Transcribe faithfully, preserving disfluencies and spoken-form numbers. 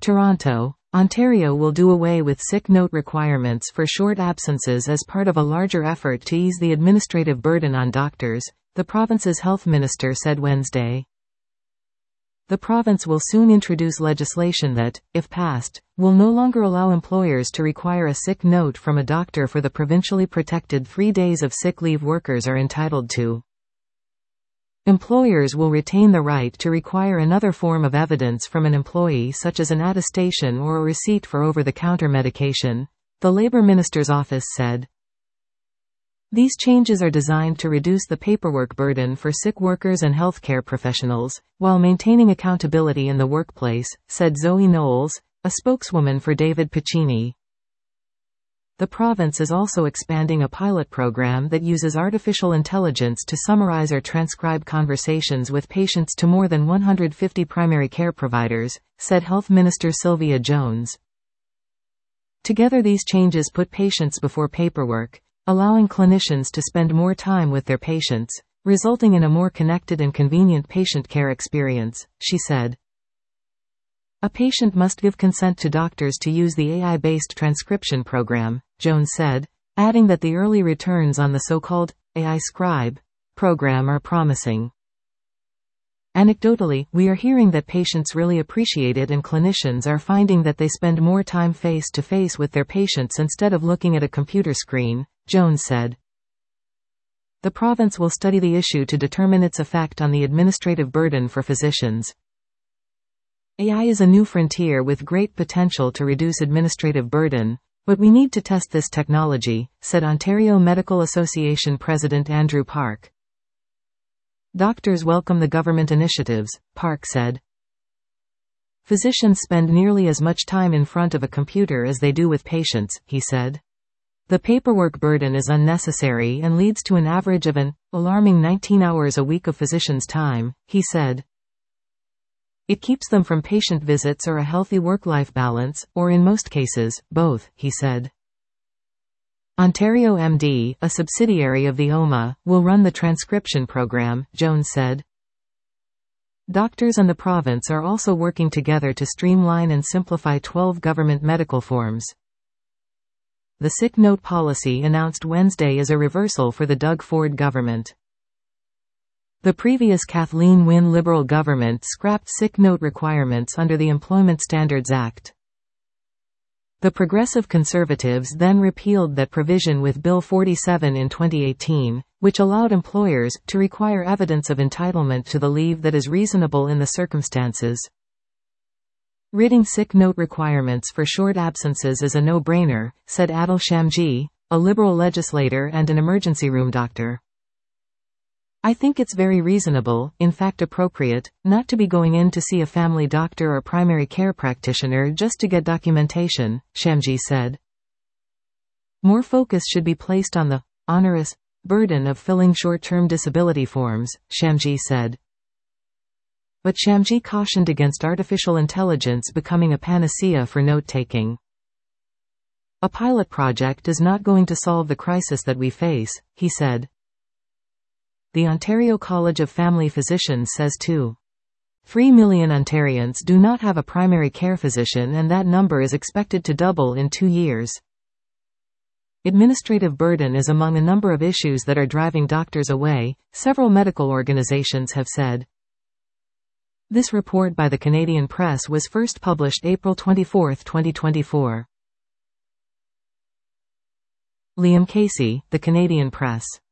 Toronto, Ontario will do away with sick note requirements for short absences as part of a larger effort to ease the administrative burden on doctors, the province's health minister said Wednesday. The province will soon introduce legislation that, if passed, will no longer allow employers to require a sick note from a doctor for the provincially protected three days of sick leave workers are entitled to. Employers will retain the right to require another form of evidence from an employee, such as an attestation or a receipt for over-the-counter medication, the Labour Minister's office said. These changes are designed to reduce the paperwork burden for sick workers and healthcare professionals, while maintaining accountability in the workplace, said Zoe Knowles, a spokeswoman for David Piccini. The province is also expanding a pilot program that uses artificial intelligence to summarize or transcribe conversations with patients to more than one hundred fifty primary care providers, said Health Minister Sylvia Jones. Together these changes put patients before paperwork, allowing clinicians to spend more time with their patients, resulting in a more connected and convenient patient care experience, she said. A patient must give consent to doctors to use the A I-based transcription program, Jones said, adding that the early returns on the so-called A I Scribe program are promising. Anecdotally, we are hearing that patients really appreciate it and clinicians are finding that they spend more time face-to-face with their patients instead of looking at a computer screen, Jones said. The province will study the issue to determine its effect on the administrative burden for physicians. A I is a new frontier with great potential to reduce administrative burden, but we need to test this technology, said Ontario Medical Association President Andrew Park. Doctors welcome the government initiatives, Park said. Physicians spend nearly as much time in front of a computer as they do with patients, he said. The paperwork burden is unnecessary and leads to an average of an alarming nineteen hours a week of physicians' time, he said. It keeps them from patient visits or a healthy work-life balance, or in most cases, both, he said. Ontario M D, a subsidiary of the O M A, will run the transcription program, Jones said. Doctors and the province are also working together to streamline and simplify twelve government medical forms. The sick note policy announced Wednesday is a reversal for the Doug Ford government. The previous Kathleen Wynne Liberal government scrapped sick note requirements under the Employment Standards Act. The Progressive Conservatives then repealed that provision with Bill forty-seven in twenty eighteen, which allowed employers to require evidence of entitlement to the leave that is reasonable in the circumstances. Ridding sick note requirements for short absences is a no-brainer, said Adil Shamji, a Liberal legislator and an emergency room doctor. I think it's very reasonable, in fact appropriate, not to be going in to see a family doctor or primary care practitioner just to get documentation, Shamji said. More focus should be placed on the onerous burden of filling short-term disability forms, Shamji said. But Shamji cautioned against artificial intelligence becoming a panacea for note-taking. A pilot project is not going to solve the crisis that we face, he said. The Ontario College of Family Physicians says too. Three million Ontarians do not have a primary care physician and that number is expected to double in two years. Administrative burden is among a number of issues that are driving doctors away, several medical organizations have said. This report by the Canadian Press was first published April twenty-fourth, twenty twenty-four. Liam Casey, The Canadian Press.